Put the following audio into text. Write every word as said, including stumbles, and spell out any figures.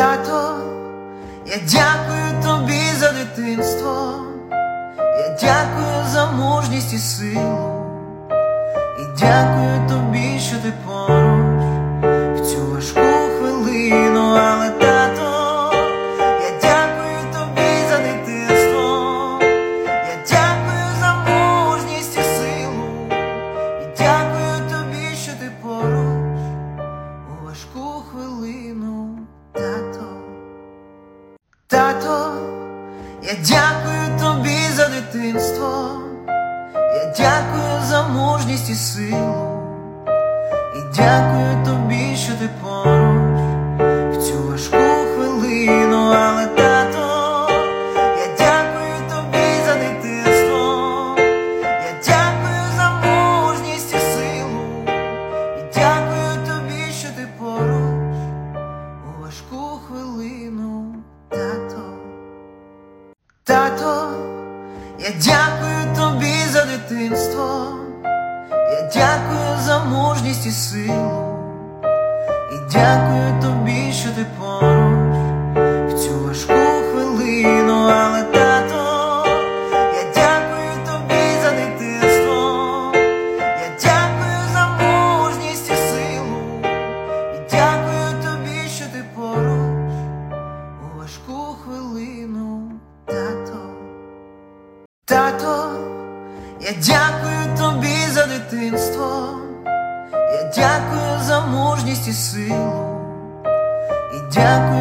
Тато, я дякую тобі за дитинство, я дякую за мужність і силу, і дякую тобі, що ти поруч в цю важку хвилину. Але тато, я дякую тобі за дитинство, я дякую за мужність і силу, і дякую тобі, що ти поруч у важку хвилину. Тато, тато, я дякую тобі за дитинство, я дякую за мужність і силу, і дякую тобі, що ти поруч в цю важку хвилину. Але тато, я дякую тобі за дитинство, я дякую за мужність і силу, і дякую тобі, що ти поруч у важку хвилину. Тато, тато, я дякую тобі за дитинство, я дякую за мужність і силу, і дякую тобі, що ти поруч в цю важку хвилину. Але тато, я дякую тобі за дитинство, я дякую за мужність і силу, і дякую тобі, що ти поруч у важку хвилину. Тато, тато, я дякую тобі за дитинство, я дякую за мужність і силу, і дякую